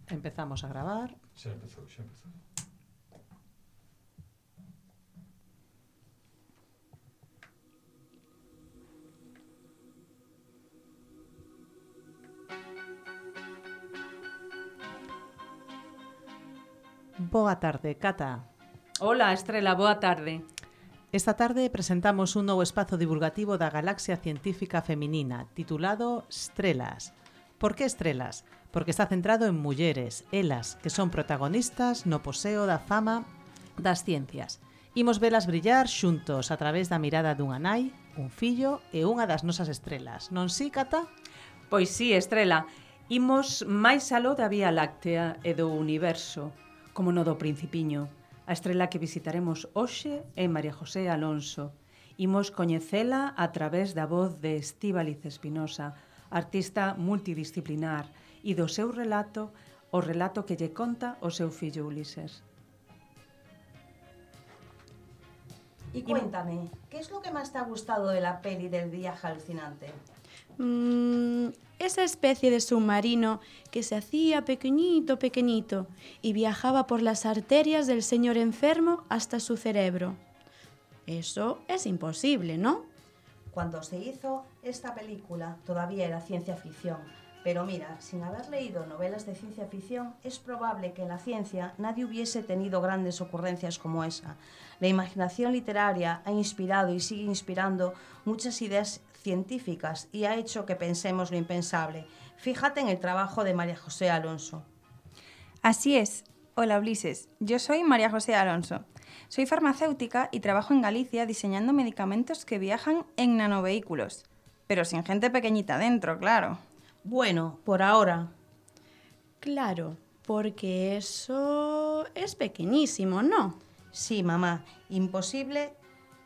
Empezamos a gravar. Xa empezou. Boa tarde, Cata. Hola, Estrela, boa tarde. Esta tarde presentamos un novo espazo divulgativo da Galaxia Científica Feminina, titulado Estrelas. Por que estrelas? Porque está centrado en mulleres, elas, que son protagonistas no poseo da fama das ciencias. Imos velas brillar xuntos a través da mirada dunha nai, un fillo e unha das nosas estrelas. Non si, Cata? Pois sí, Estrela, imos máis aló da Vía Láctea e do universo, como no do Principiño. A estrela que visitaremos hoxe é María José Alonso. Imos coñecela a través da voz de Estíbaliz Espinosa, artista multidisciplinar, e do seu relato, o relato que lle conta o seu fillo Ulises. Y cuéntame, ¿qué es lo que más te ha gustado de la peli del viaje alucinante? Esa especie de submarino que se hacía pequeñito y viajaba por las arterias del señor enfermo hasta su cerebro. Eso es imposible, ¿no? Cuando se hizo esta película todavía era ciencia ficción, pero mira, sin haber leído novelas de ciencia ficción, es probable que en la ciencia nadie hubiese tenido grandes ocurrencias como esa. La imaginación literaria ha inspirado y sigue inspirando muchas ideas científicas y ha hecho que pensemos lo impensable. Fíjate en el trabajo de María José Alonso. Así es. Hola Ulises, yo soy María José Alonso. Soy farmacéutica y trabajo en Galicia diseñando medicamentos que viajan en nanovehículos, pero sin gente pequeñita dentro, claro. Bueno, por ahora. Claro, porque eso es pequeñísimo, ¿no? Sí, mamá, imposible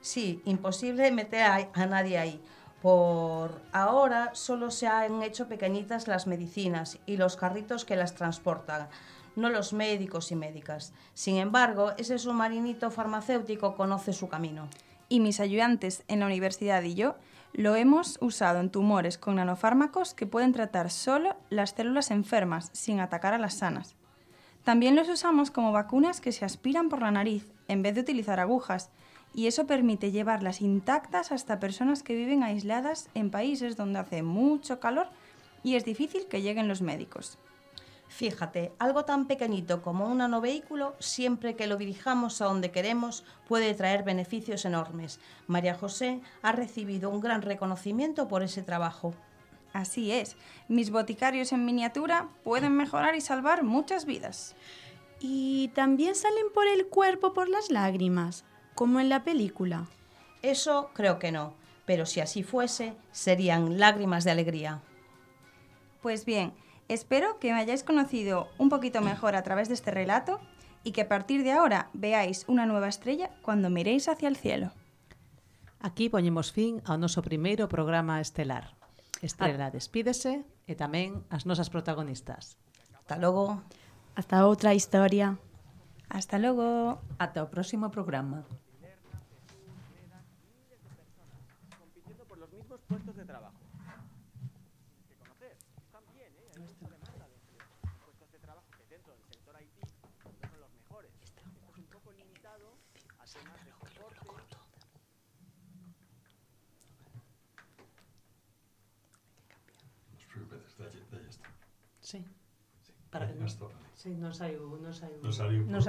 meter a nadie ahí. Por ahora solo se han hecho pequeñitas las medicinas y los carritos que las transportan, no los médicos y médicas. Sin embargo, ese submarinito farmacéutico conoce su camino. Y mis ayudantes en la universidad y yo lo hemos usado en tumores con nanofármacos que pueden tratar solo las células enfermas, sin atacar a las sanas. También los usamos como vacunas que se aspiran por la nariz, en vez de utilizar agujas, y eso permite llevarlas intactas hasta personas que viven aisladas en países donde hace mucho calor y es difícil que lleguen los médicos. Fíjate, algo tan pequeñito como un nanovehículo, siempre que lo dirijamos a donde queremos, puede traer beneficios enormes. María José ha recibido un gran reconocimiento por ese trabajo. Así es, mis boticarios en miniatura pueden mejorar y salvar muchas vidas. Y también salen por el cuerpo por las lágrimas, como en la película. Eso creo que no, pero si así fuese, serían lágrimas de alegría. Pues bien, espero que me hayáis conocido un poquito mejor a través de este relato y que a partir de ahora veáis una nueva estrella cuando miréis hacia el cielo. Aquí poñemos fin ao noso primeiro programa estelar. Estrela despídese e tamén as nosas protagonistas. Hasta logo. Hasta outra historia. Hasta logo. Ata o próximo programa. Compitiendo por los mismos puestos de trabajo. Que conocer también, hay mucha demanda de empleo. Puestos de trabajo que dentro del sector IT no son los mejores. Esto es un poco limitado a temas de soporte. As preocupes, dalle esta. Sí. Para que non. Sí, non saiu. Non saliu.